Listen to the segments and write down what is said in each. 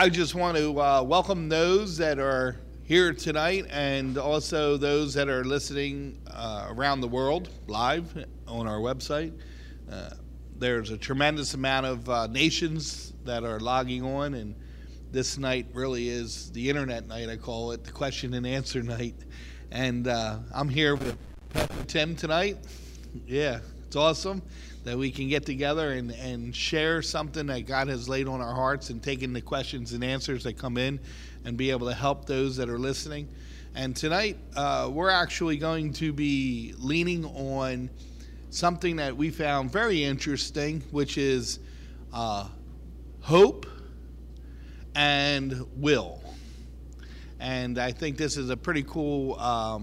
I just want to welcome those that are here tonight and also those that are listening around the world live on our website. There's a tremendous amount of nations that are logging on, and this night really is the internet night, I call it, the question and answer night. And I'm here with Pastor Tim tonight. Yeah, it's awesome that we can get together and share something that God has laid on our hearts and taking the questions and answers that come in and be able to help those that are listening. And tonight, we're actually going to be leaning on something that we found very interesting, which is hope and will. And I think this is a pretty cool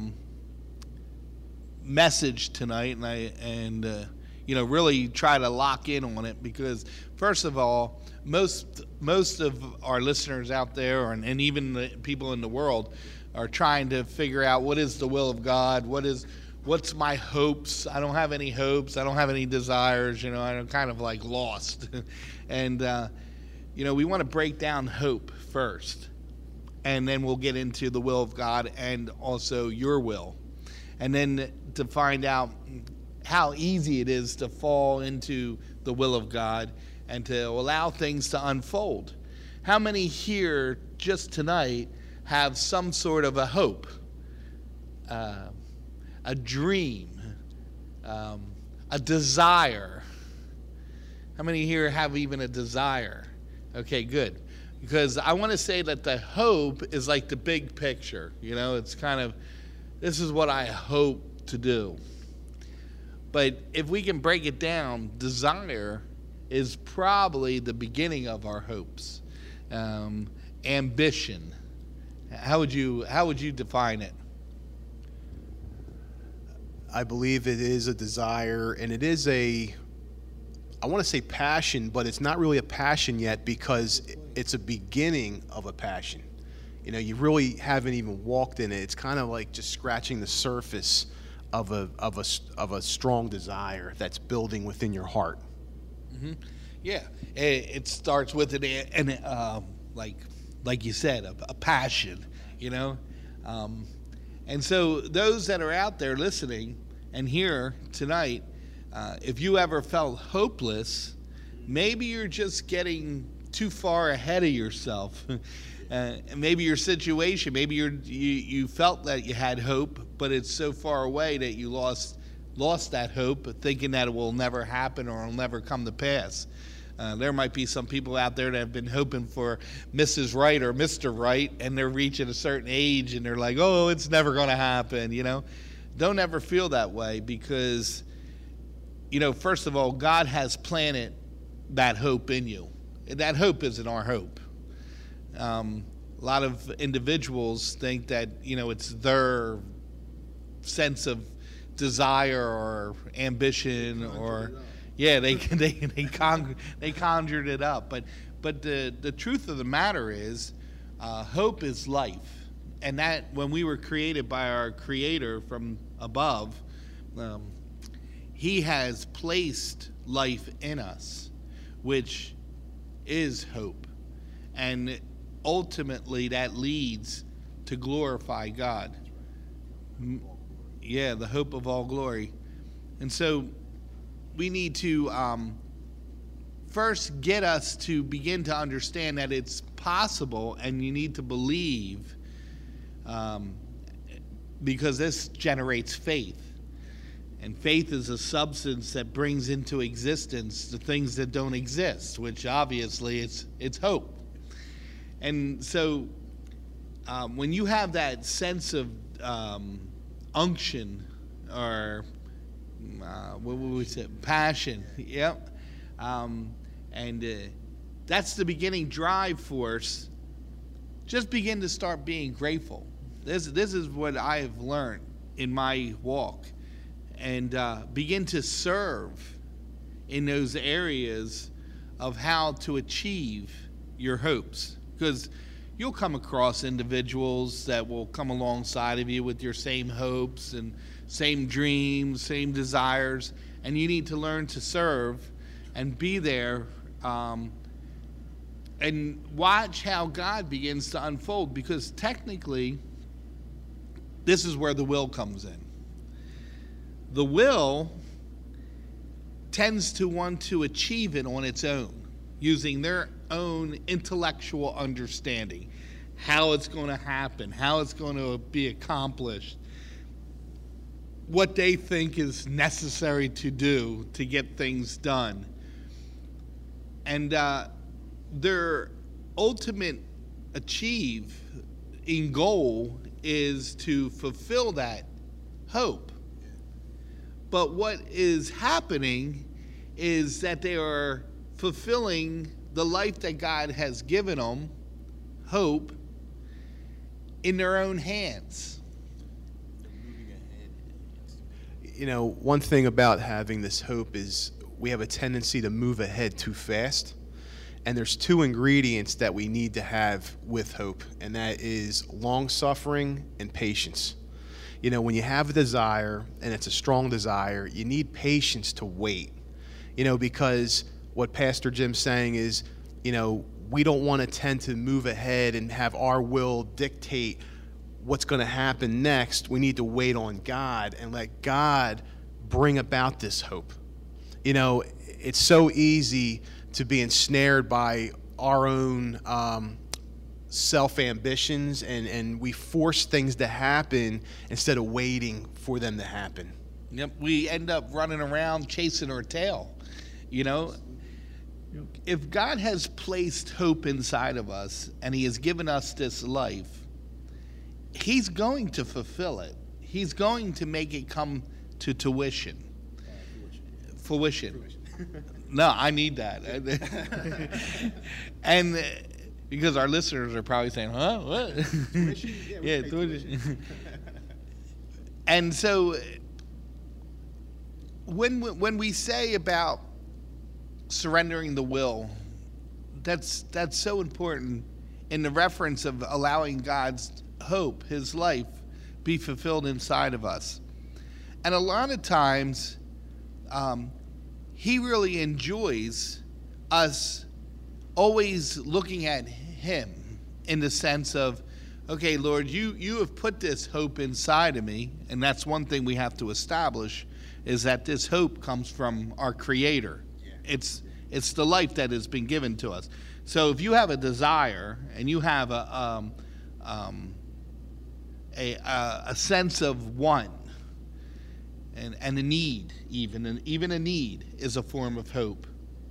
message tonight, and really try to lock in on it, because first of all, most of our listeners out there, and even the people in the world, are trying to figure out what is the will of God, what's my hopes. I don't have any hopes. I don't have any desires. I'm kind of like lost. And, we want to break down hope first, and then we'll get into the will of God and also your will. And then to find out how easy it is to fall into the will of God and to allow things to unfold. How many here just tonight have some sort of a hope, a dream, a desire? How many here have even a desire? Okay, good. Because I want to say that the hope is like the big picture. It's kind of, this is what I hope to do. But if we can break it down, desire is probably the beginning of our hopes. Ambition. How would you define it? I believe it is a desire, and it is I want to say passion, but it's not really a passion yet, because it's a beginning of a passion. You really haven't even walked in it. It's kind of like just scratching the surface of a strong desire that's building within your heart. Mm-hmm. Yeah, it starts with like you said, a passion. And so those that are out there listening and here tonight, if you ever felt hopeless, maybe you're just getting too far ahead of yourself. Maybe your situation, maybe you felt that you had hope, but it's so far away that you lost that hope, thinking that it will never happen or it'll never come to pass. There might be some people out there that have been hoping for Mrs. Right or Mr. Right, and they're reaching a certain age and they're like, oh, it's never going to happen. Don't ever feel that way, because first of all, God has planted that hope in you. That hope isn't our hope. A lot of individuals think that it's their sense of desire or ambition, or they conjured it up. But the truth of the matter is, hope is life, and that when we were created by our Creator from above, He has placed life in us, which is hope, and ultimately that leads to glorify God. Yeah, the hope of all glory. And so we need to first get us to begin to understand that it's possible, and you need to believe, because this generates faith. And faith is a substance that brings into existence the things that don't exist, which obviously it's hope. And so when you have that sense of unction, or what would we say, passion, yep, and that's the beginning drive force, just begin to start being grateful. This is what I have learned in my walk. And begin to serve in those areas of how to achieve your hopes. Because you'll come across individuals that will come alongside of you with your same hopes and same dreams, same desires, and you need to learn to serve and be there and watch how God begins to unfold, because technically this is where the will comes in. The will tends to want to achieve it on its own, using their own intellectual understanding, how it's going to happen, how it's going to be accomplished, what they think is necessary to do to get things done. And their ultimate achieving goal is to fulfill that hope. But what is happening is that they are fulfilling the life that God has given them, hope, in their own hands. You know, one thing about having this hope is we have a tendency to move ahead too fast. And there's two ingredients that we need to have with hope, and that is long-suffering and patience. You know, when you have a desire, and it's a strong desire, you need patience to wait. You know, because what Pastor Jim's saying is, you know, we don't want to tend to move ahead and have our will dictate what's going to happen next. We need to wait on God and let God bring about this hope. You know, it's so easy to be ensnared by our own self-ambitions, and we force things to happen instead of waiting for them to happen. Yep, we end up running around chasing our tail. You know, if God has placed hope inside of us and he has given us this life, he's going to fulfill it. He's going to make it come to fruition. No, I need that. And because our listeners are probably saying, huh, what? Yeah, tuition. And so when we say about surrendering the will, that's so important in the reference of allowing God's hope, his life, be fulfilled inside of us. And a lot of times, he really enjoys us always looking at him in the sense of, okay, Lord, you have put this hope inside of me, and that's one thing we have to establish, is that this hope comes from our Creator. Yeah. It's the life that has been given to us. So if you have a desire and you have a sense of want and a need, even a need is a form of hope.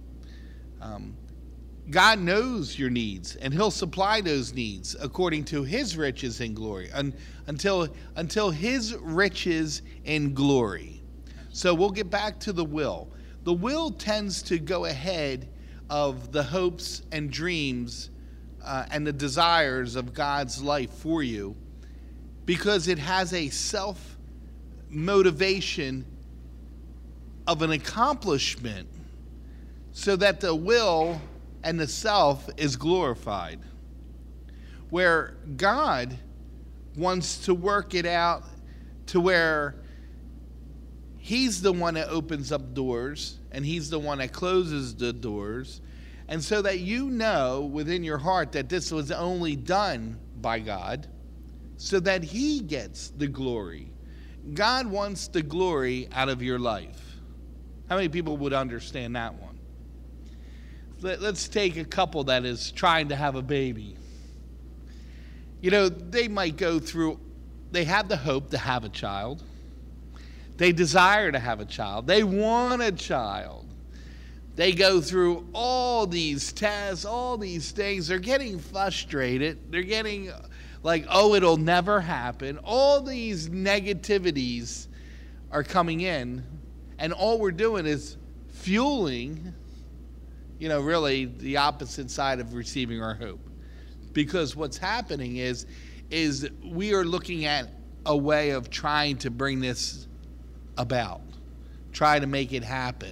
God knows your needs, and he'll supply those needs according to his riches in glory, until his riches in glory. So we'll get back to the will. The will tends to go ahead of the hopes and dreams and the desires of God's life for you, because it has a self-motivation of an accomplishment, so that the will and the self is glorified. Where God wants to work it out to where he's the one that opens up doors and he's the one that closes the doors. And so that you know within your heart that this was only done by God so that he gets the glory. God wants the glory out of your life. How many people would understand that one? Let's take a couple that is trying to have a baby. You know, they might go through, they have the hope to have a child. They desire to have a child. They want a child. They go through all these tests, all these things. They're getting frustrated. They're getting like, oh, it'll never happen. All these negativities are coming in, and all we're doing is fueling, you know, really the opposite side of receiving our hope. Because what's happening is we are looking at a way of trying to bring this about, try to make it happen.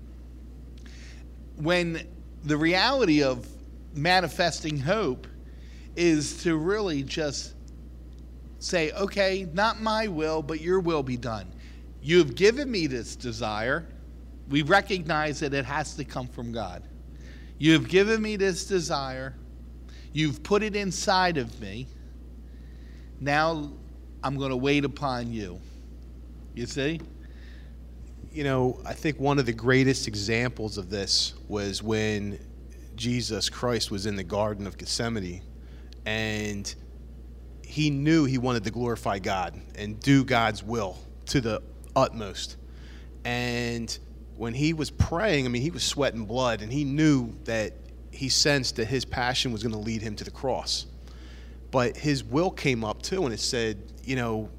When the reality of manifesting hope is to really just say, okay, not my will, but your will be done. You've given me this desire. We recognize that it has to come from God. You've given me this desire. You've put it inside of me. Now I'm going to wait upon you. You see? You know, I think one of the greatest examples of this was when Jesus Christ was in the Garden of Gethsemane, and he knew he wanted to glorify God and do God's will to the utmost. And when he was praying, I mean, he was sweating blood, and he knew that he sensed that his passion was going to lead him to the cross. But his will came up too, and it said, you know,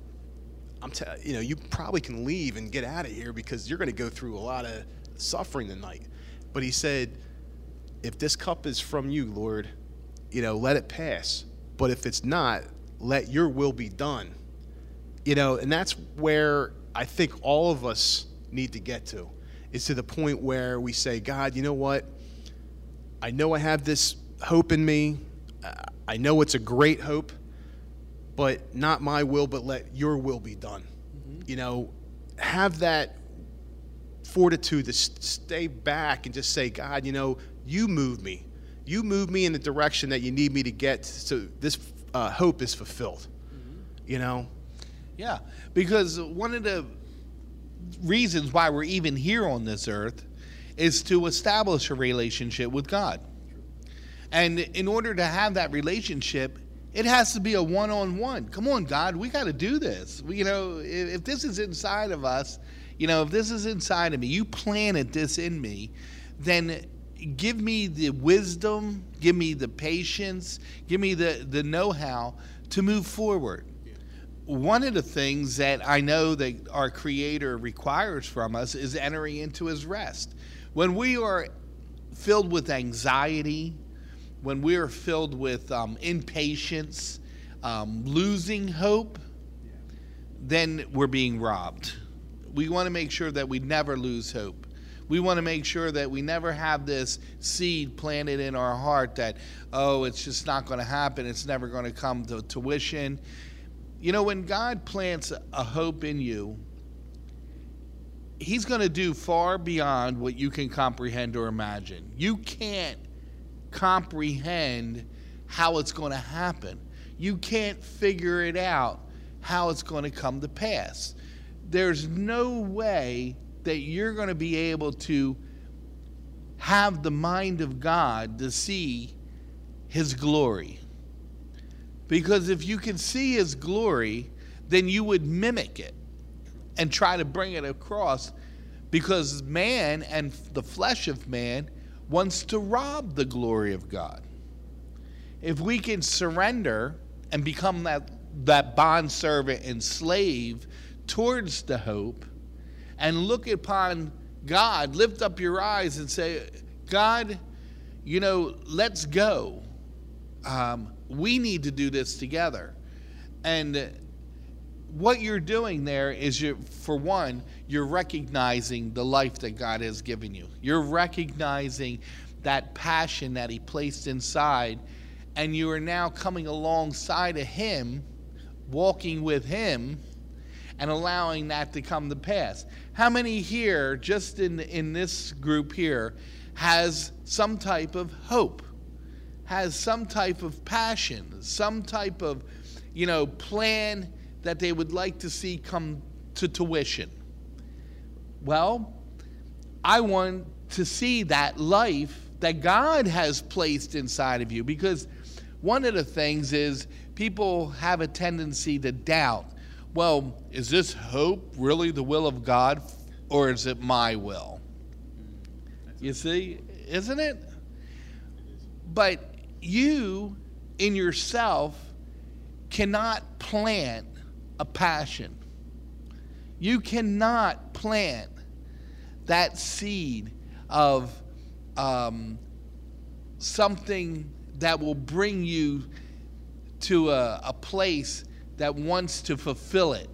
you probably can leave and get out of here because you're going to go through a lot of suffering tonight. But he said, if this cup is from you, Lord, you know, let it pass. But if it's not, let your will be done. You know, and that's where I think all of us need to get to, is to the point where we say, God, you know what? I know I have this hope in me. I know it's a great hope, but not my will, but let your will be done. Mm-hmm. You know, have that fortitude to stay back and just say, God, you know, you move me. You move me in the direction that you need me to get so this hope is fulfilled. Mm-hmm. You know? Yeah, because one of the reasons why we're even here on this earth is to establish a relationship with God. And in order to have that relationship, it has to be a one-on-one. Come on, God, we got to do this. You know, if this is inside of us, you know, if this is inside of me, you planted this in me, then give me the wisdom, give me the patience, give me the know-how to move forward. Yeah. One of the things that I know that our Creator requires from us is entering into his rest. When we are filled with anxiety, when we are filled with impatience, losing hope, then we're being robbed. We want to make sure that we never lose hope. We want to make sure that we never have this seed planted in our heart that, oh, it's just not going to happen. It's never going to come to tuition. You know, when God plants a hope in you, he's going to do far beyond what you can comprehend or imagine. You can't comprehend how it's going to happen. You can't figure it out how it's going to come to pass. There's no way that you're going to be able to have the mind of God to see his glory. Because if you can see his glory, then you would mimic it and try to bring it across, because man and the flesh of man wants to rob the glory of God. If we can surrender and become that bondservant and slave towards the hope and look upon God, lift up your eyes and say, God, you know, let's go. We need to do this together. And what you're doing there is, for one, you're recognizing the life that God has given you. You're recognizing that passion that he placed inside, and you are now coming alongside of him, walking with him, and allowing that to come to pass. How many here, just in this group here, has some type of hope, has some type of passion, some type of, you know, plan that they would like to see come to tuition? Well, I want to see that life that God has placed inside of you, because one of the things is people have a tendency to doubt, well, is this hope really the will of God, or is it my will? You see, isn't it? But you in yourself cannot plant a passion. You cannot plant that seed of something that will bring you to a place that wants to fulfill it.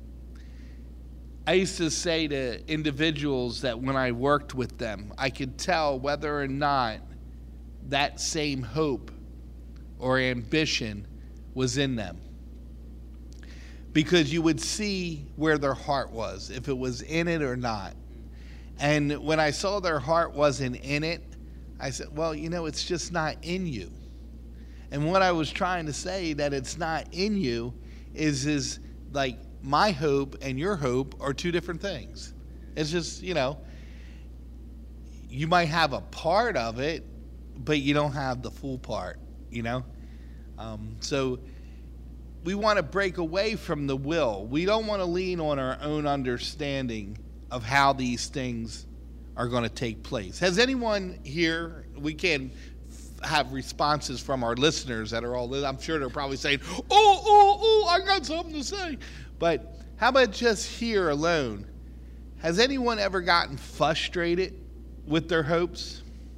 I used to say to individuals that when I worked with them, I could tell whether or not that same hope or ambition was in them, because you would see where their heart was, if it was in it or not. And when I saw their heart wasn't in it, I said, well, it's just not in you. And what I was trying to say that it's not in you is like my hope and your hope are two different things. It's just, you might have a part of it, but you don't have the full part, So we want to break away from the will. We don't want to lean on our own understanding of how these things are going to take place. Has anyone here, we can have responses from our listeners that are all, I'm sure they're probably saying, oh, I got something to say. But how about just here alone? Has anyone ever gotten frustrated with their hopes?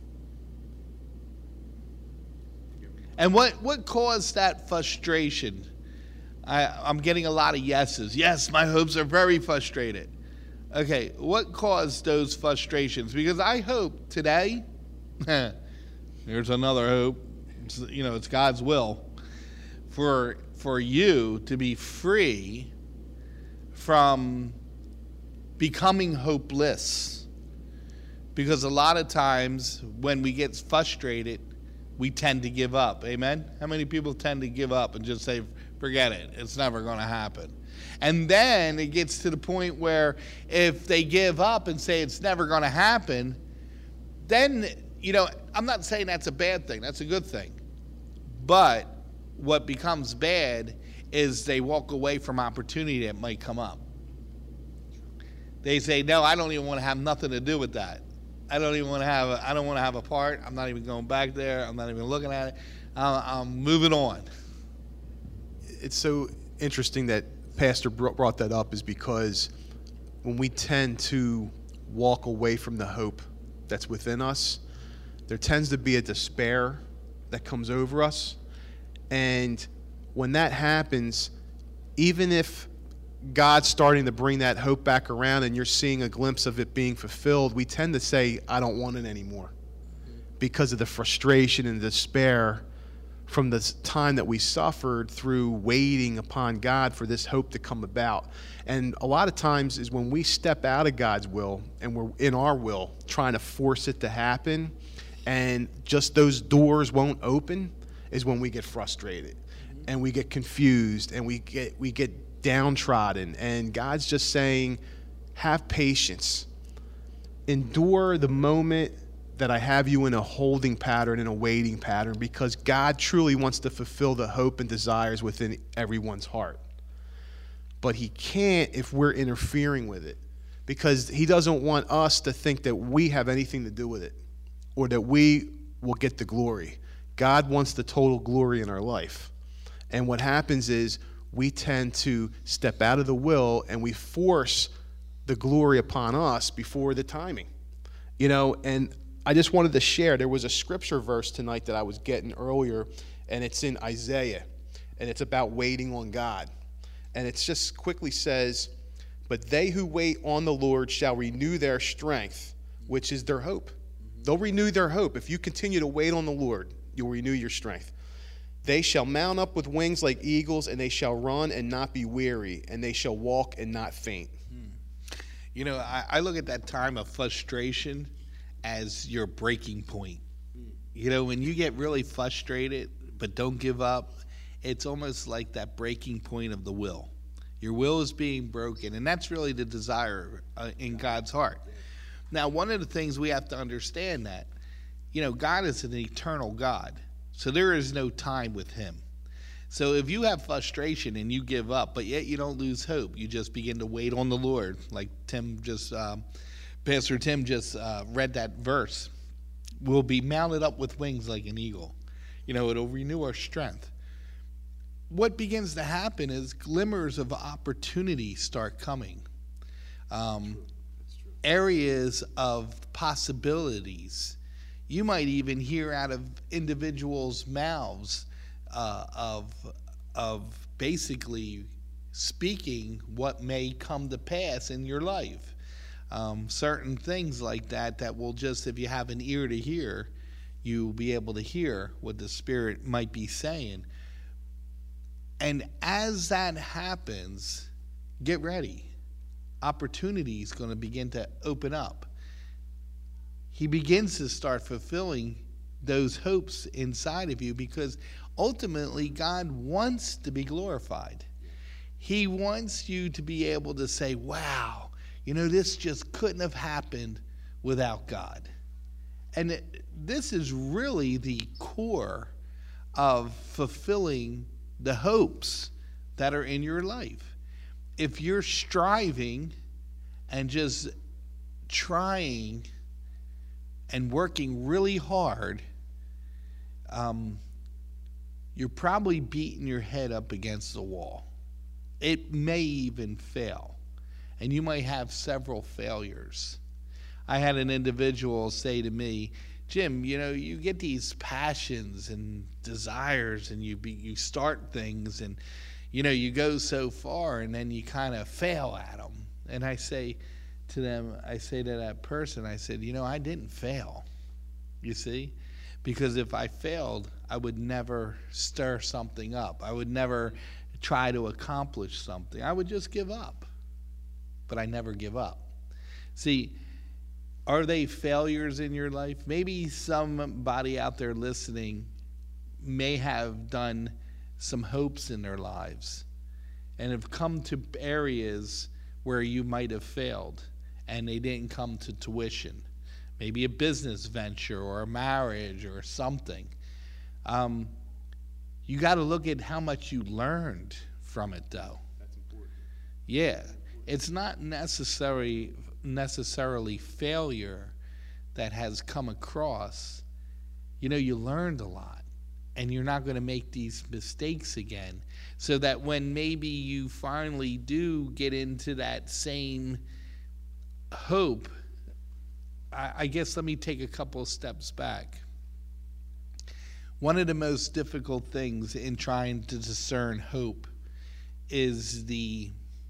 And what caused that frustration? I'm getting a lot of yeses. Yes, my hopes are very frustrated. Okay, what caused those frustrations? Because I hope today, there's another hope, it's God's will, for you to be free from becoming hopeless. Because a lot of times when we get frustrated, we tend to give up. Amen? How many people tend to give up and just say, forget it, it's never going to happen? And then it gets to the point where if they give up and say it's never going to happen, then, I'm not saying that's a bad thing. That's a good thing. But what becomes bad is they walk away from opportunity that might come up. They say, no, I don't even want to have nothing to do with that. I don't want to have a part. I'm not even going back there. I'm not even looking at it. I'm moving on. It's so interesting that Pastor brought that up, is because when we tend to walk away from the hope that's within us, there tends to be a despair that comes over us. And when that happens, even if God's starting to bring that hope back around and you're seeing a glimpse of it being fulfilled, we tend to say, I don't want it anymore, because of the frustration and despair from the time that we suffered through waiting upon God for this hope to come about. And a lot of times is when we step out of God's will and we're in our will trying to force it to happen, and just those doors won't open, is when we get frustrated and we get confused and we get downtrodden. And God's just saying, have patience. Endure the moment that I have you in a holding pattern, in a waiting pattern, because God truly wants to fulfill the hope and desires within everyone's heart. But he can't if we're interfering with it, because he doesn't want us to think that we have anything to do with it or that we will get the glory. God wants the total glory in our life. And what happens is we tend to step out of the will and we force the glory upon us before the timing. And I just wanted to share, there was a scripture verse tonight that I was getting earlier, and it's in Isaiah, and it's about waiting on God. And it just quickly says, but they who wait on the Lord shall renew their strength, which is their hope. They'll renew their hope. If you continue to wait on the Lord, you'll renew your strength. They shall mount up with wings like eagles, and they shall run and not be weary, and they shall walk and not faint. I look at that time of frustration as your breaking point. When you get really frustrated but don't give up, it's almost like that breaking point of the will. Your will is being broken, and that's really the desire in God's heart. Now, one of the things we have to understand that, God is an eternal God, so there is no time with him. So if you have frustration and you give up, but yet you don't lose hope, you just begin to wait on the Lord, like Pastor Tim just read that verse. We'll be mounted up with wings like an eagle. It'll renew our strength. What begins to happen is glimmers of opportunity start coming. Areas of possibilities. You might even hear out of individuals' mouths of basically speaking what may come to pass in your life. Certain things like that will just, if you have an ear to hear, you'll be able to hear what the Spirit might be saying. And as that happens, get ready. Opportunity is going to begin to open up. he begins to start fulfilling those hopes inside of you, because ultimately God wants to be glorified. He wants you to be able to say, wow, this just couldn't have happened without God. And this is really the core of fulfilling the hopes that are in your life. If you're striving and just trying and working really hard, you're probably beating your head up against the wall. It may even fail, and you might have several failures. I had an individual say to me, Jim, you get these passions and desires, and you start things, and you go so far, and then you kind of fail at them. And I say to that person, I said, I didn't fail, you see? Because if I failed, I would never stir something up. I would never try to accomplish something. I would just give up. But I never give up. See, are they failures in your life? Maybe somebody out there listening may have done some hopes in their lives and have come to areas where you might have failed and they didn't come to tuition. Maybe a business venture or a marriage or something. You got to look at how much you learned from it, though. That's important. Yeah. It's not necessarily failure that has come across. You learned a lot, and you're not going to make these mistakes again, so that when maybe you finally do get into that same hope, I guess let me take a couple of steps back. One of the most difficult things in trying to discern hope is the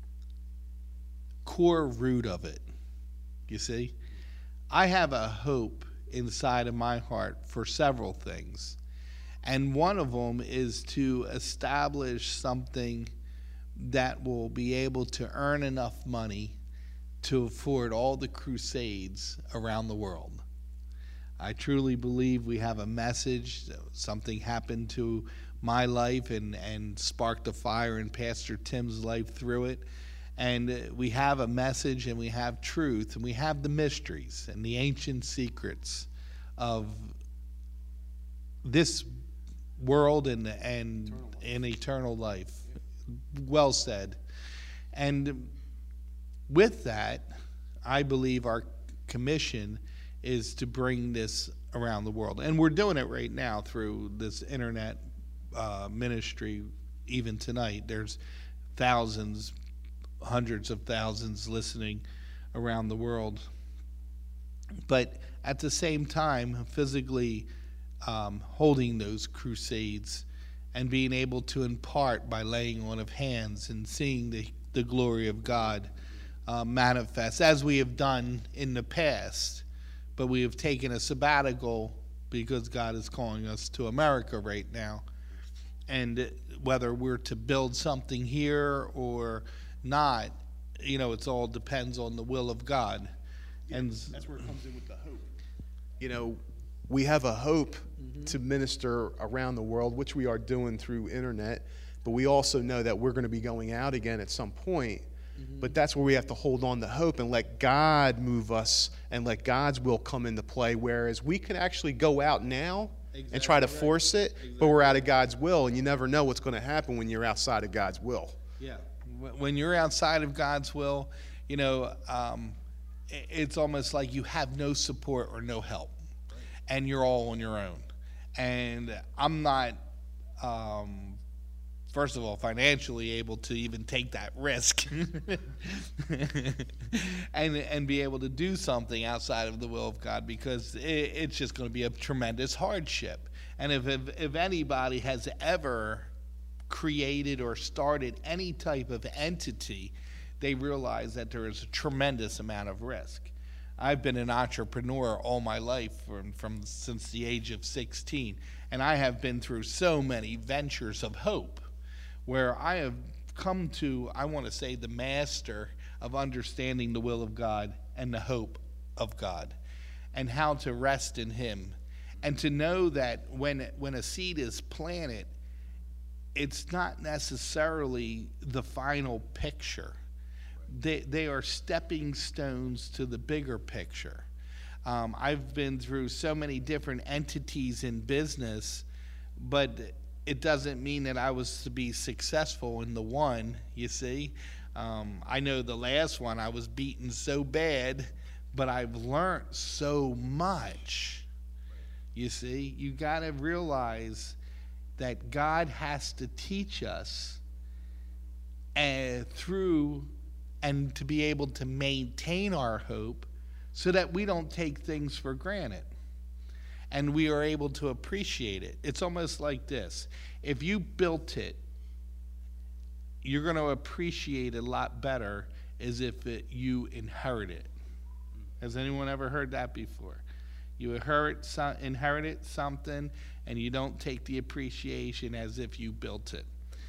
core root of it. You see? I have a hope inside of my heart for several things. And one of them is to establish something that will be able to earn enough money to afford all the crusades around the world. I truly believe we have a message. Something happened to my life and sparked a fire in Pastor Tim's life through it. And we have a message, and we have truth, and we have the mysteries and the ancient secrets of this world and eternal life. Well said. And with that, I believe our commission is to bring this around the world. And we're doing it right now through this internet ministry. Even tonight, there's thousands, hundreds of thousands listening around the world. But at the same time, physically holding those crusades and being able to impart by laying on of hands and seeing the glory of God manifest, as we have done in the past. But we have taken a sabbatical because God is calling us to America right now. And whether we're to build something here or not, it all depends on the will of God. Yeah, and that's where it comes in with the hope. We have a hope to minister around the world, which we are doing through internet, but we also know that we're going to be going out again at some point. But that's where we have to hold on to hope and let God move us and let God's will come into play, whereas we can actually go out now and try to force it, but we're out of God's will, and you never know what's going to happen when you're outside of God's will. Yeah. When you're outside of God's will, it's almost like you have no support or no help, and you're all on your own. And I'm not, first of all, financially able to even take that risk and be able to do something outside of the will of God, because it's just going to be a tremendous hardship. And if anybody has ever created or started any type of entity, they realize that there is a tremendous amount of risk. I've been an entrepreneur all my life since the age of 16, and I have been through so many ventures of hope where I have come to, I want to say, the master of understanding the will of God and the hope of God. and how to rest in him, and to know that when a seed is planted, it's not necessarily the final picture. They are stepping stones to the bigger picture. I've been through so many different entities in business, but it doesn't mean that I was to be successful in the one, you see. I know the last one I was beaten so bad, but I've learned so much. You see, you got to realize that God has to teach us through and to be able to maintain our hope so that we don't take things for granted and we are able to appreciate it. It's almost like this. If you built it, you're going to appreciate it a lot better as if you inherit it. Has anyone ever heard that before? You inherit something, and you don't take the appreciation as if you built it.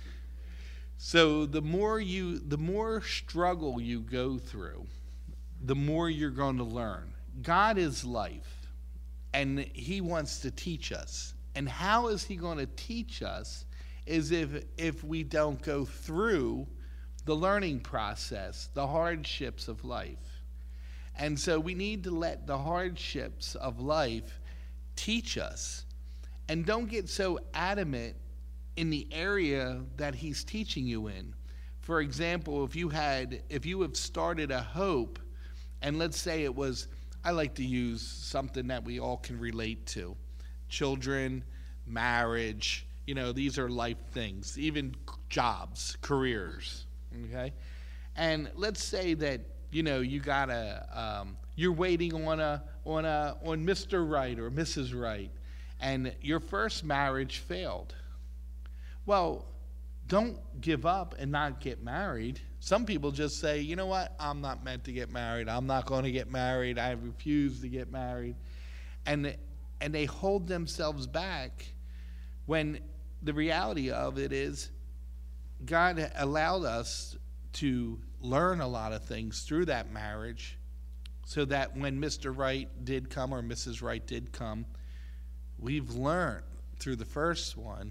So the more struggle you go through, the more you're going to learn. God is life, and he wants to teach us. And how is he going to teach us is if we don't go through the learning process, the hardships of life. And so we need to let the hardships of life teach us. And don't get so adamant in the area that he's teaching you in. For example, if you have started a hope, and let's say it was, I like to use something that we all can relate to. Children, marriage, these are life things, even jobs, careers, okay? And let's say that you got you're waiting on Mr. Right or Mrs. Right, and your first marriage failed. Well, don't give up and not get married. Some people just say, you know what, I'm not meant to get married. I'm not going to get married. I refuse to get married. And they hold themselves back when the reality of it is God allowed us to learn a lot of things through that marriage so that when Mr. Right did come or Mrs. Right did come, we've learned through the first one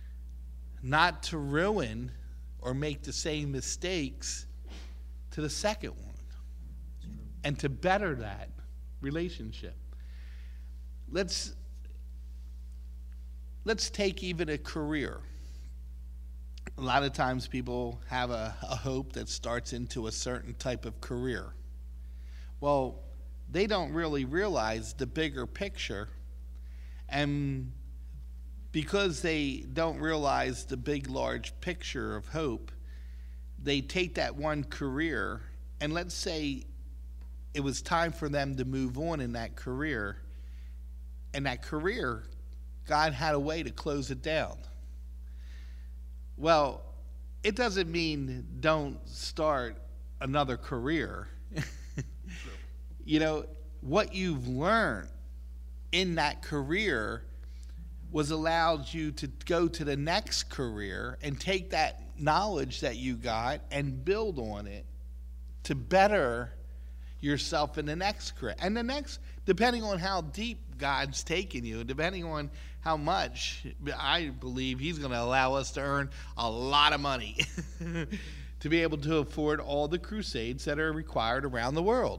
not to ruin or make the same mistakes to the second one and to better that relationship. Let's take even a career. A lot of times people have a hope that starts into a certain type of career. Well, they don't really realize the bigger picture, and because they don't realize the big, large picture of hope, they take that one career, and let's say it was time for them to move on in that career, and that career, God had a way to close it down. Well, it doesn't mean don't start another career. What you've learned in that career was allowed you to go to the next career and take that knowledge that you got and build on it to better yourself in the next career. And the next, depending on how deep God's taken you, depending on how much, I believe he's going to allow us to earn a lot of money to be able to afford all the crusades that are required around the world.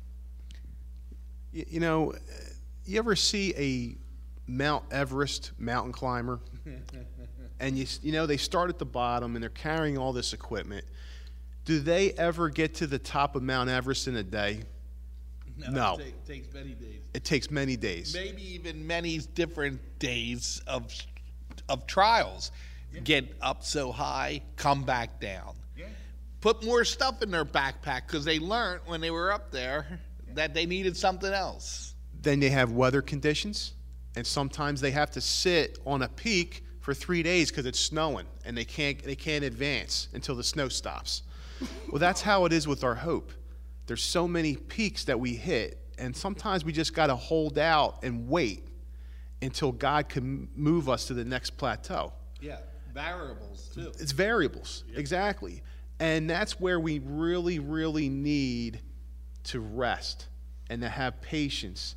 You ever see a Mount Everest mountain climber? And they start at the bottom and they're carrying all this equipment. Do they ever get to the top of Mount Everest in a day? No. It takes many days. It takes many days. Maybe even many different days of trials. Yeah. Get up so high, come back down. Yeah. Put more stuff in their backpack because they learned when they were up there that they needed something else. Then they have weather conditions, and sometimes they have to sit on a peak for 3 days because it's snowing, and they can't advance until the snow stops. Well, that's how it is with our hope. There's so many peaks that we hit, and sometimes we just got to hold out and wait until God can move us to the next plateau. Yeah, variables too. It's variables, yep. Exactly. And that's where we really, really need to rest and to have patience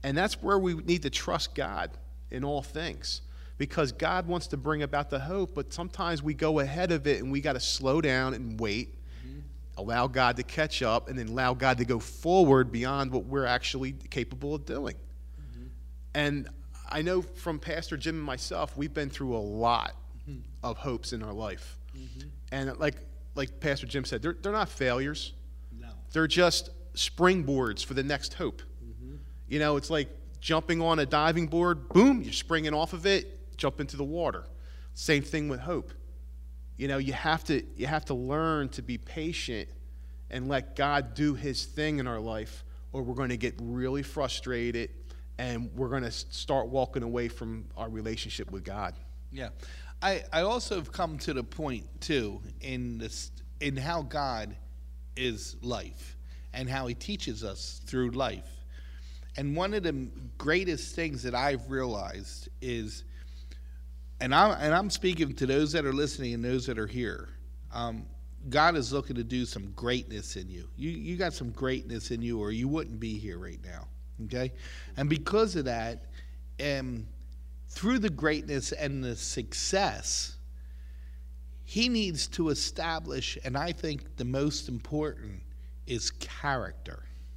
And that's where we need to trust God in all things, because God wants to bring about the hope, but sometimes we go ahead of it and we got to slow down and wait, allow God to catch up, and then allow God to go forward beyond what we're actually capable of doing. And I know from Pastor Jim and myself, we've been through a lot of hopes in our life. And like Pastor Jim said, they're not failures. No. They're just springboards for the next hope. You know, it's like jumping on a diving board, boom, you're springing off of it, jump into the water. Same thing with hope. You know, you have to learn to be patient and let God do his thing in our life, or we're going to get really frustrated and we're going to start walking away from our relationship with God. Yeah. I also have come to the point, too, in how God is life and how he teaches us through life. And one of the greatest things that I've realized is, and I'm speaking to those that are listening and those that are here, God is looking to do some greatness in you. You got some greatness in you, or you wouldn't be here right now, okay? And because of that, through the greatness and the success, he needs to establish, and I think the most important is character.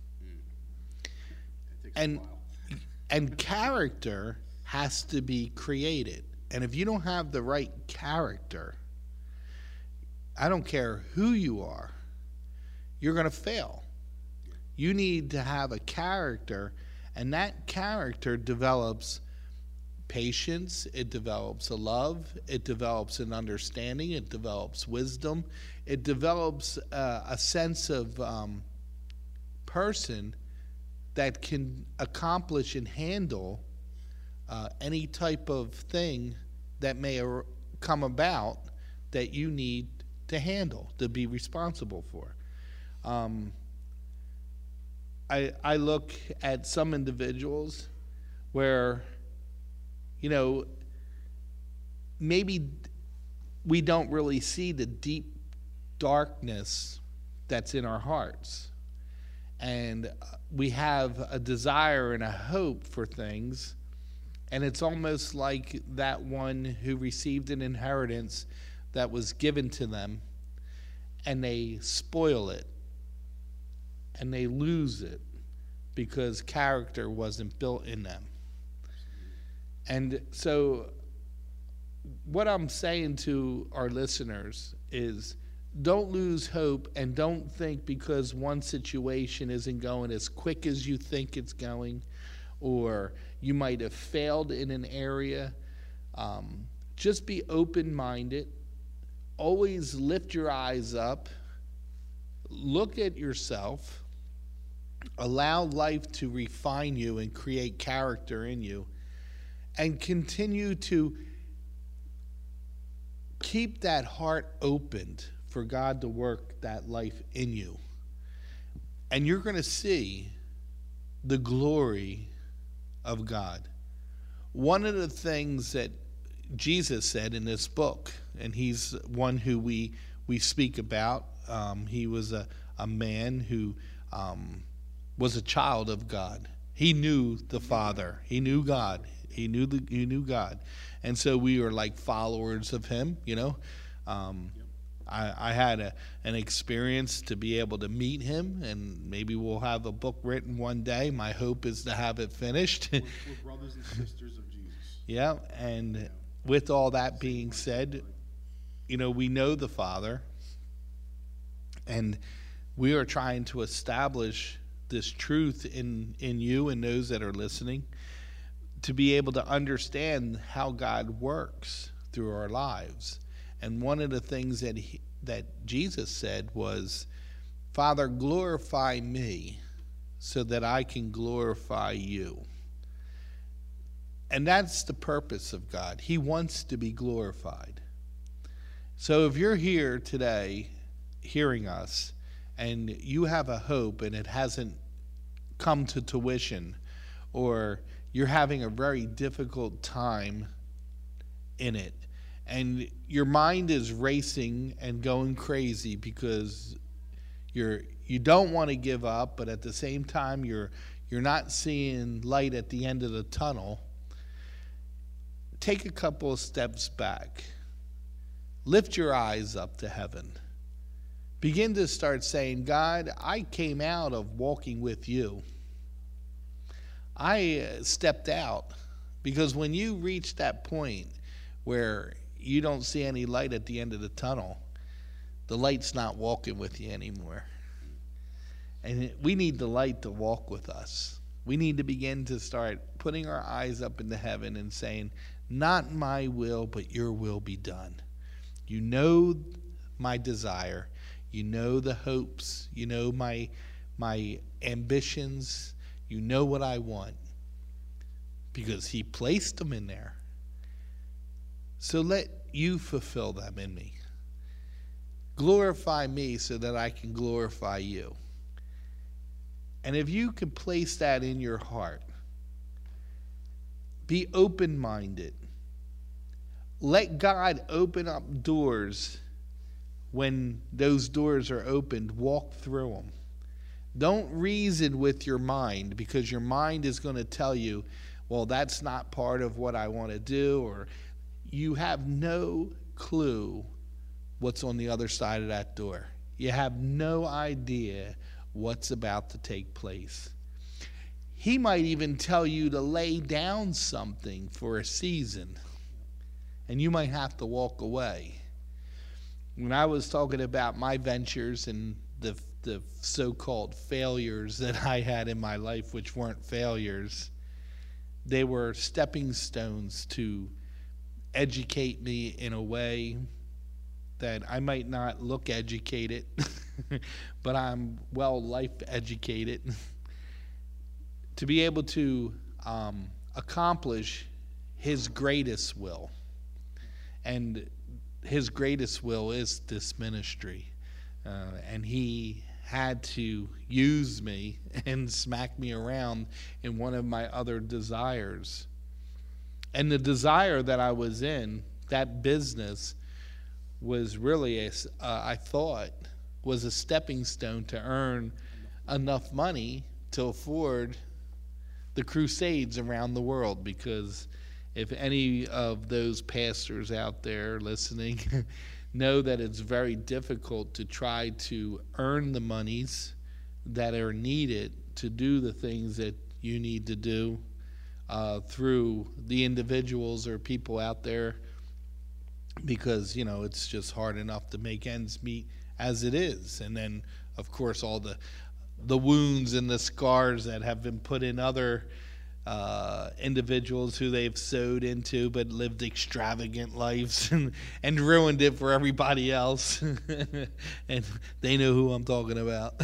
And character has to be created. And if you don't have the right character, I don't care who you are, you're going to fail. You need to have a character, and that character develops patience, it develops a love, it develops an understanding, it develops wisdom, it develops a sense of person that can accomplish and handle any type of thing that may come about that you need to handle, to be responsible for. I look at some individuals where, you know, maybe we don't really see the deep darkness that's in our hearts. And we have a desire and a hope for things, and it's almost like that one who received an inheritance that was given to them, and they spoil it, and they lose it because character wasn't built in them. And so what I'm saying to our listeners is, don't lose hope, and don't think because one situation isn't going as quick as you think it's going, or you might have failed in an area. Just be open-minded. Always lift your eyes up. Look at yourself. Allow life to refine you and create character in you. And continue to keep that heart opened for God to work that life in you. And you're going to see the glory of God. One of the things that Jesus said in this book, and he's one who we speak about, he was a man who was a child of God. He knew the Father. He knew God. He knew God. And so we were like followers of him, you know. I had an experience to be able to meet him, and maybe we'll have a book written one day. My hope is to have it finished. We're brothers and sisters of Jesus. Yeah, and with all that being said, you know, we know the Father, and we are trying to establish this truth in you and those that are listening, to be able to understand how God works through our lives. And one of the things that Jesus said was, Father, glorify me so that I can glorify you. And that's the purpose of God. He wants to be glorified. So if you're here today hearing us and you have a hope and it hasn't come to tuition, or you're having a very difficult time in it, and your mind is racing and going crazy because you don't want to give up, but at the same time you're you're not seeing light at the end of the tunnel, take a couple of steps back. Lift your eyes up to heaven. Begin to start saying, God, I came out of walking with you. I stepped out, because when you reach that point where you don't see any light at the end of the tunnel, the light's not walking with you anymore. And we need the light to walk with us. We need to begin to start putting our eyes up into heaven and saying, not my will, but your will be done. You know my desire. You know the hopes. You know my ambitions. You know what I want, because he placed them in there. So let you fulfill them in me. Glorify me so that I can glorify you. And if you can place that in your heart, be open-minded. Let God open up doors. When those doors are opened, walk through them. Don't reason with your mind, because your mind is going to tell you, well, that's not part of what I want to do, or you have no clue what's on the other side of that door. You have no idea what's about to take place. He might even tell you to lay down something for a season, and you might have to walk away. When I was talking about my ventures and the so-called failures that I had in my life, which weren't failures, they were stepping stones to educate me in a way that I might not look educated, but I'm well life educated, to be able to accomplish his greatest will. And his greatest will is this ministry. And he had to use me and smack me around in one of my other desires. And the desire that I was in, that business, was really, I thought, was a stepping stone to earn enough money to afford the crusades around the world. Because if any of those pastors out there listening know that it's very difficult to try to earn the monies that are needed to do the things that you need to do through the individuals or people out there, because, you know, it's just hard enough to make ends meet as it is. And then, of course, all the wounds and the scars that have been put in other individuals who they've sowed into but lived extravagant lives and ruined it for everybody else. And they know who I'm talking about.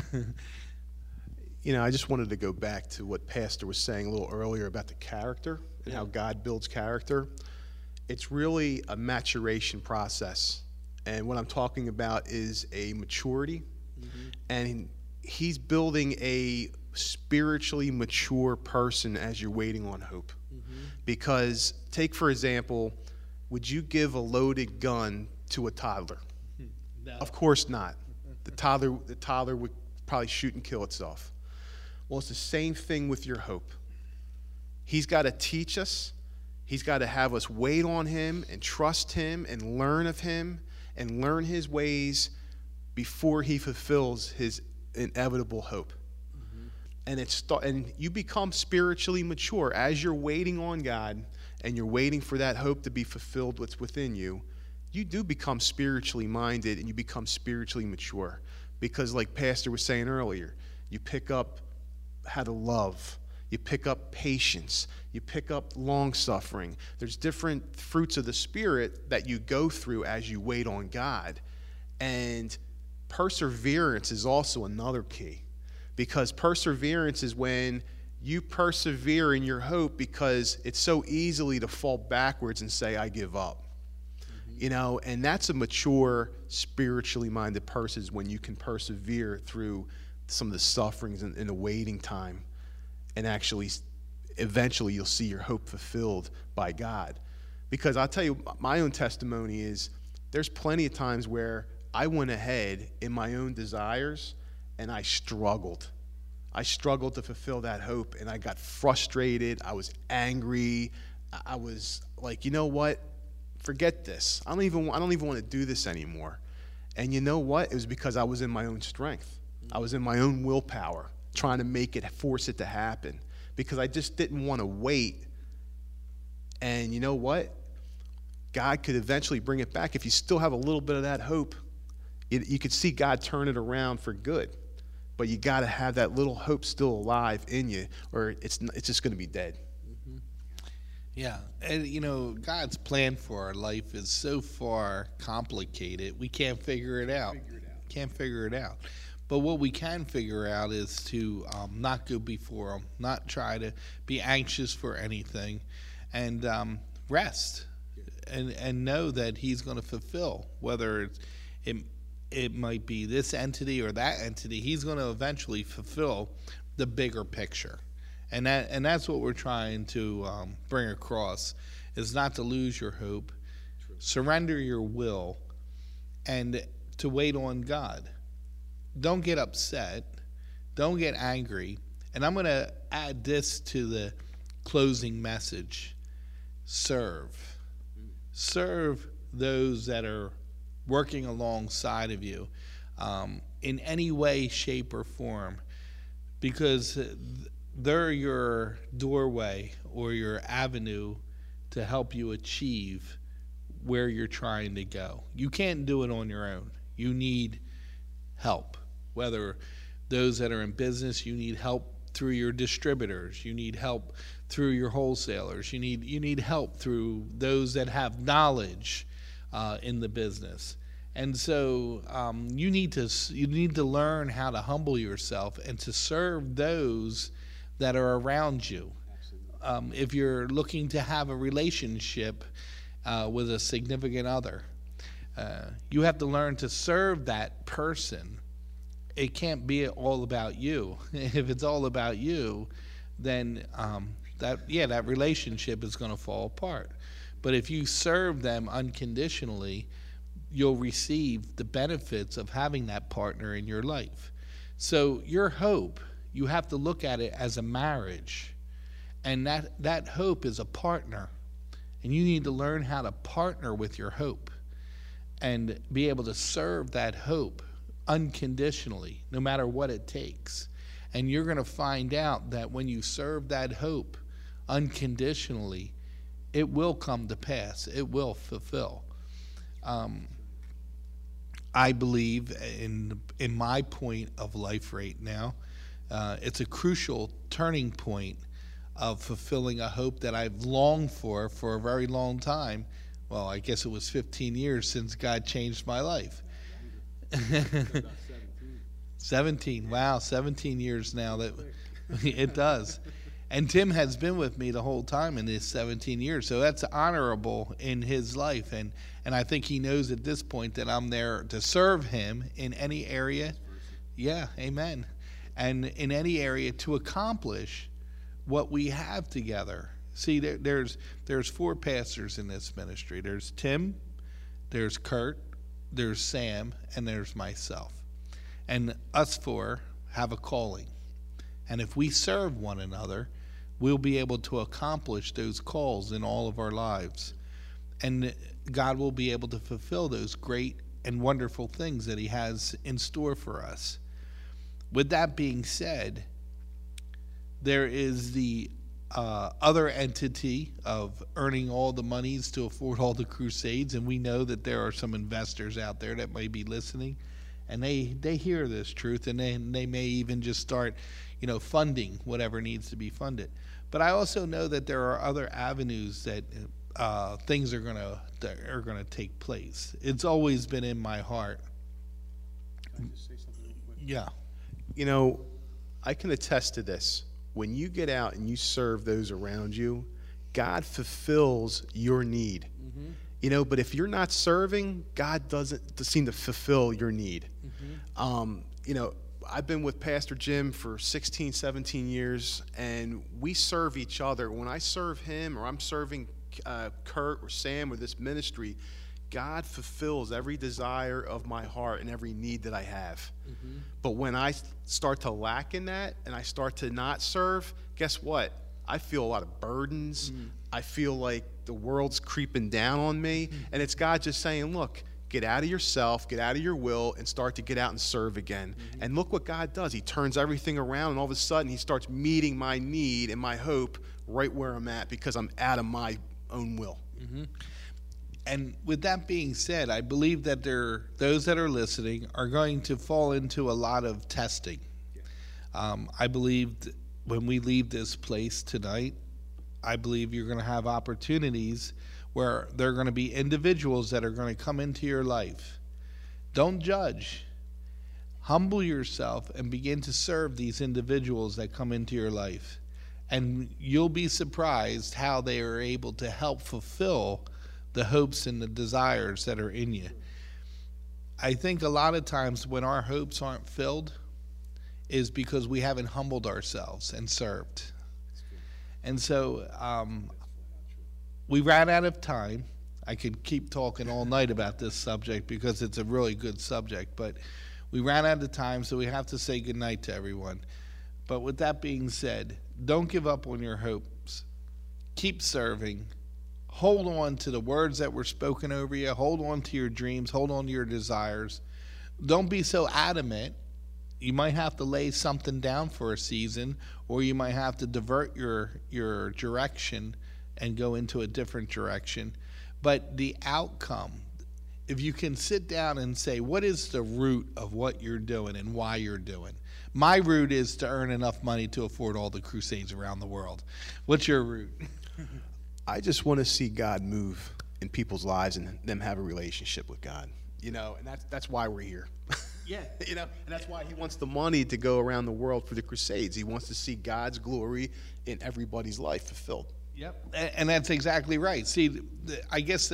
You know, I just wanted to go back to what Pastor was saying a little earlier about the character and how God builds character. It's really a maturation process. And what I'm talking about is a maturity. Mm-hmm. And he's building a spiritually mature person as you're waiting on hope. Mm-hmm. Because, take for example, would you give a loaded gun to a toddler? No. Of course not. The toddler would probably shoot and kill itself. Well, it's the same thing with your hope. He's got to teach us. He's got to have us wait on him and trust him and learn of him and learn his ways before he fulfills his inevitable hope. Mm-hmm. And you become spiritually mature as you're waiting on God and you're waiting for that hope to be fulfilled what's within you. You do become spiritually minded and you become spiritually mature, because, like Pastor was saying earlier, you pick up how to love. You pick up patience. You pick up long-suffering. There's different fruits of the Spirit that you go through as you wait on God. And perseverance is also another key, because perseverance is when you persevere in your hope, because it's so easily to fall backwards and say, I give up. Mm-hmm. You know, and that's a mature, spiritually minded person, when you can persevere through some of the sufferings in the waiting time, and actually eventually you'll see your hope fulfilled by God. Because I'll tell you, my own testimony is there's plenty of times where I went ahead in my own desires and I struggled. I struggled to fulfill that hope, and I got frustrated. I was angry. I was like, you know what? Forget this. I don't even want to do this anymore. And you know what? It was because I was in my own strength. I was in my own willpower, trying to force it to happen, because I just didn't want to wait. And you know what? God could eventually bring it back. If you still have a little bit of that hope, you could see God turn it around for good. But you got to have that little hope still alive in you, or it's just going to be dead. Mm-hmm. Yeah, and you know, God's plan for our life is so far complicated, we can't figure it out. Can't figure it out. But what we can figure out is to not go before Him, not try to be anxious for anything, and rest. And know that He's going to fulfill, whether it might be this entity or that entity. He's going to eventually fulfill the bigger picture, and that's what we're trying to bring across, is not to lose your hope, surrender your will, and to wait on God. Don't get upset, don't get angry, and I'm going to add this to the closing message: serve those that are working alongside of you in any way, shape, or form, because they're your doorway or your avenue to help you achieve where you're trying to go. You can't do it on your own. You need help, whether those that are in business, you need help through your distributors, you need help through your wholesalers, you need help through those that have knowledge in the business. And so you need to learn how to humble yourself and to serve those that are around you. If you're looking to have a relationship with a significant other, you have to learn to serve that person. It can't be all about you. If it's all about you, then that relationship is going to fall apart. But if you serve them unconditionally, you'll receive the benefits of having that partner in your life. So your hope, you have to look at it as a marriage, and that hope is a partner, and you need to learn how to partner with your hope and be able to serve that hope unconditionally, no matter what it takes. And you're going to find out that when you serve that hope unconditionally, it will come to pass. It will fulfill. I believe in my point of life right now, it's a crucial turning point of fulfilling a hope that I've longed for a very long time. Well, I guess it was 15 years since God changed my life. 17. Wow, 17 years now. That it does. And Tim has been with me the whole time in his 17 years, so that's honorable in his life. And I think he knows at this point that I'm there to serve him in any area. Yeah, amen. And in any area to accomplish what we have together. See, there's 4 pastors in this ministry. There's Tim, there's Kurt, there's Sam, and there's myself. And us 4 have a calling. And if we serve one another, we'll be able to accomplish those calls in all of our lives. And God will be able to fulfill those great and wonderful things that He has in store for us. With that being said, there is the other entity of earning all the monies to afford all the crusades, and we know that there are some investors out there that may be listening, and they hear this truth, and they may even just start, funding whatever needs to be funded. But I also know that there are other avenues that things are gonna take place. It's always been in my heart. Can I just say something real quick? Yeah. I can attest to this. When you get out and you serve those around you, God fulfills your need. Mm-hmm. But if you're not serving, God doesn't seem to fulfill your need. Mm-hmm. I've been with Pastor Jim for 16, 17 years, and we serve each other. When I serve him or I'm serving Kurt or Sam or this ministry, God fulfills every desire of my heart and every need that I have. But when I start to lack in that and I start to not serve, guess what? I feel a lot of burdens. I feel like the world's creeping down on me. And it's God just saying, look, get out of yourself, get out of your will, and start to get out and serve again. And look what God does. He turns everything around, and all of a sudden he starts meeting my need and my hope right where I'm at because I'm out of my own will. And with that being said, I believe that those that are listening are going to fall into a lot of testing. I believe when we leave this place tonight, I believe you're going to have opportunities where there are going to be individuals that are going to come into your life. Don't judge. Humble yourself and begin to serve these individuals that come into your life. And you'll be surprised how they are able to help fulfill the hopes and the desires that are in you. I think a lot of times when our hopes aren't filled is because we haven't humbled ourselves and served. And so we ran out of time. I could keep talking all night about this subject because it's a really good subject, but we ran out of time, so we have to say goodnight to everyone. But with that being said, don't give up on your hopes. Keep serving. Hold on to the words that were spoken over you. Hold on to your dreams. Hold on to your desires. Don't be so adamant. You might have to lay something down for a season, or you might have to divert your direction and go into a different direction. But the outcome, if you can sit down and say, what is the root of what you're doing and why you're doing? My root is to earn enough money to afford all the crusades around the world. What's your root? I just want to see God move in people's lives and them have a relationship with God, and that's why we're here. Yeah. And that's why he wants the money to go around the world for the crusades. He wants to see God's glory in everybody's life fulfilled. Yep. And that's exactly right. See, I guess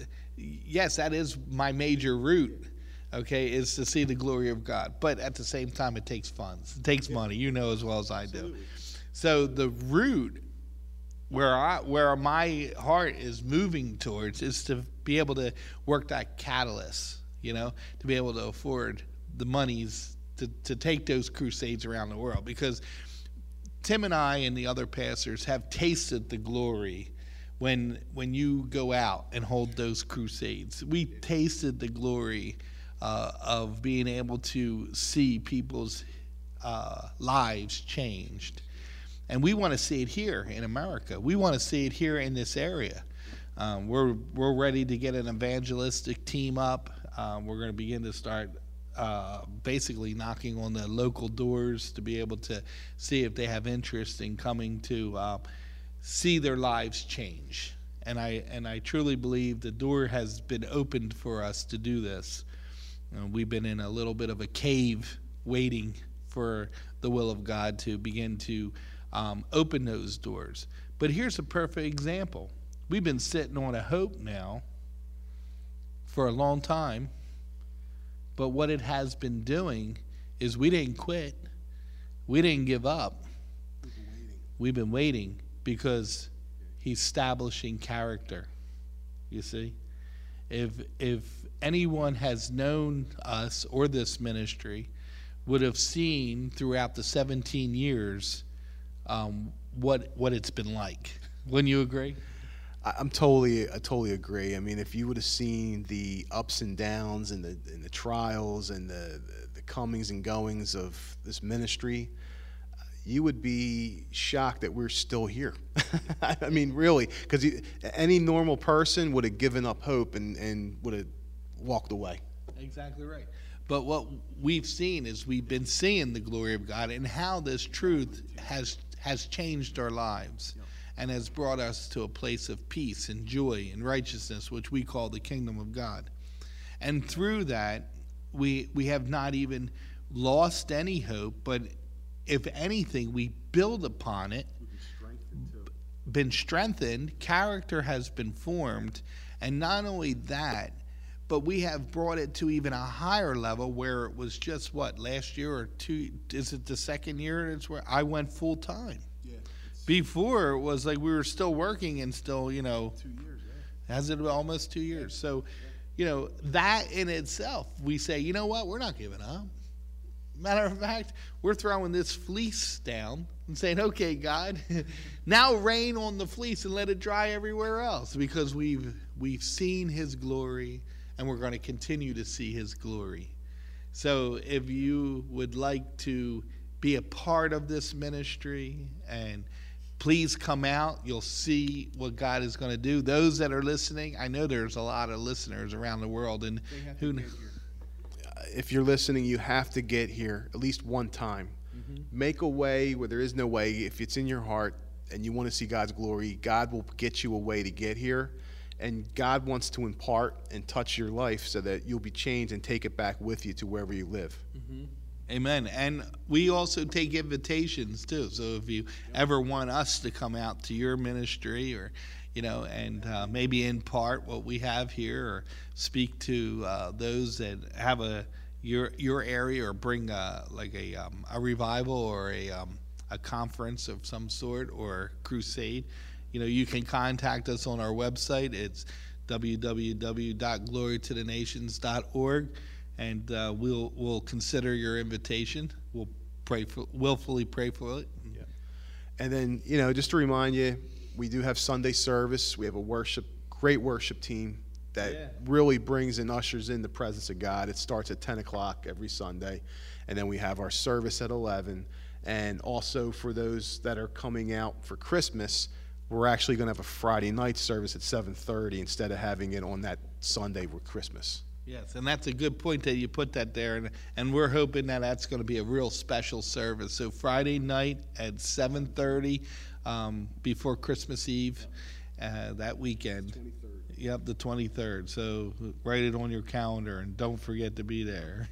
yes, that is my major root, okay, is to see the glory of God. But at the same time, it takes funds. It takes money, as well as I do. So the root where my heart is moving towards is to be able to work that catalyst, to be able to afford the monies to take those crusades around the world. Because Tim and I and the other pastors have tasted the glory when you go out and hold those crusades. We tasted the glory of being able to see people's lives changed. And we want to see it here in America. We want to see it here in this area. We're ready to get an evangelistic team up. We're going to begin to start basically knocking on the local doors to be able to see if they have interest in coming to see their lives change. And I truly believe the door has been opened for us to do this. We've been in a little bit of a cave waiting for the will of God to begin to open those doors. But here's a perfect example. We've been sitting on a hope now for a long time, but what it has been doing is we didn't quit. We didn't give up. We've been waiting because he's establishing character. You see? If anyone has known us or this ministry would have seen throughout the 17 years what it's been like. Wouldn't you agree? I totally agree. I mean, if you would have seen the ups and downs and the trials and the comings and goings of this ministry, you would be shocked that we're still here. I mean, really, because any normal person would have given up hope and would have walked away. Exactly right. But what we've seen is we've been seeing the glory of God and how this truth has changed our lives and has brought us to a place of peace and joy and righteousness, which we call the kingdom of God. And through that, we have not even lost any hope, but if anything, we build upon it, been strengthened, character has been formed, and not only that, but we have brought it to even a higher level where it was just last year or two, is it the second year it's where I went full time? Yeah. Before it was like we were still working and still, 2 years, has it almost 2 years? So that in itself, we say, you know what, we're not giving up. Matter of fact, we're throwing this fleece down and saying, okay, God, now rain on the fleece and let it dry everywhere else, because we've seen his glory and we're going to continue to see his glory. So if you would like to be a part of this ministry, and please come out, you'll see what God is going to do. Those that are listening, I know there's a lot of listeners around the world, and who knows. If you're listening, you have to get here at least one time. Make a way where there is no way. If it's in your heart and you want to see God's glory, God will get you a way to get here. And God wants to impart and touch your life so that you'll be changed and take it back with you to wherever you live. Amen. And we also take invitations too. So if you ever want us to come out to your ministry, or and maybe impart what we have here, or speak to those that have your area, or bring a revival, or a conference of some sort, or crusade, you can contact us on our website. It's www.glorytothenations.org, and we'll consider your invitation. We'll willfully pray for it. Yeah. And then just to remind you, we do have Sunday service. We have a great worship team that really brings and ushers in the presence of God. It starts at 10 o'clock every Sunday, and then we have our service at 11. And also for those that are coming out for Christmas, we're actually going to have a Friday night service at 7:30 instead of having it on that Sunday with Christmas. Yes, and that's a good point that you put that there, and we're hoping that that's going to be a real special service. So Friday night at 7:30 before Christmas Eve, that weekend. 23rd. Yep, the 23rd. So write it on your calendar and don't forget to be there.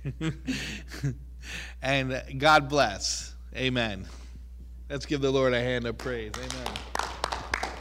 And God bless. Amen. Let's give the Lord a hand of praise. Amen.